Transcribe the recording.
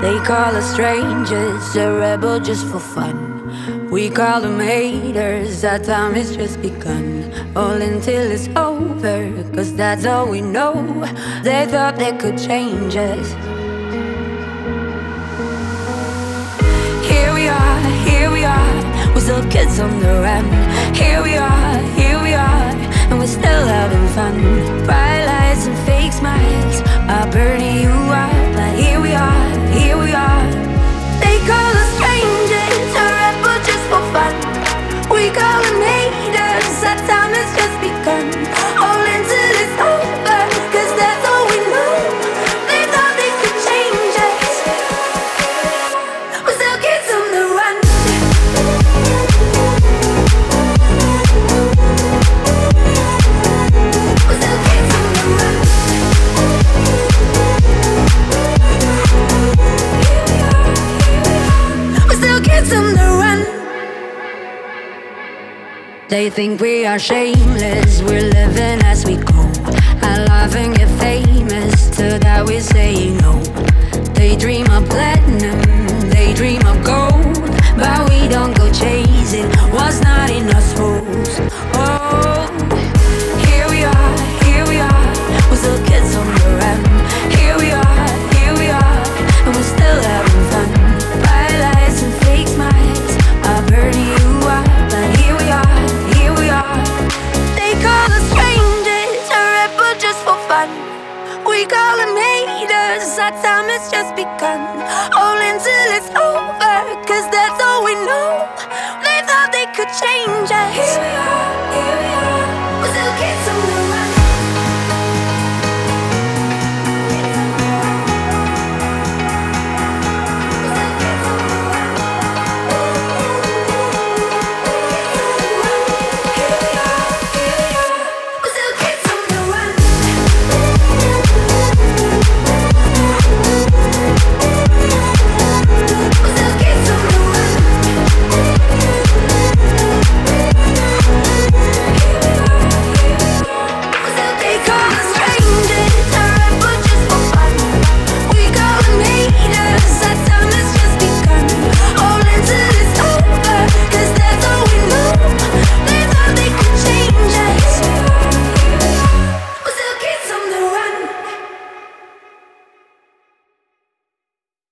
They call us strangers, a rebel just for fun. We call them haters, our time has just begun. All until it's over, cause that's all we know. They thought they could change us. Here we are, we're still kids on the run. Here we are, and we're still having fun. Bright lights and fake smiles are burning you up. But here we are. They call us strangers, a rebel just for fun. We call them haters, our time has just begun. All until it's over, cause that's all we know. They thought they could change us. We're still kids on the run. We're still kids on the run. We're still kids on the run. They think we are shameless, we're living as we go. I laugh and get famous, to that we say no. They dream of platinum, they dream of gold, but we don't go chasing what's not in our souls. Oh, here we are, we're still kids on the run. Here we are, and we're still having fun. Bright lights and fake smiles are burning you up. But here we are. They call us strangers, a rebel just for fun. We call them haters, our time has just begun.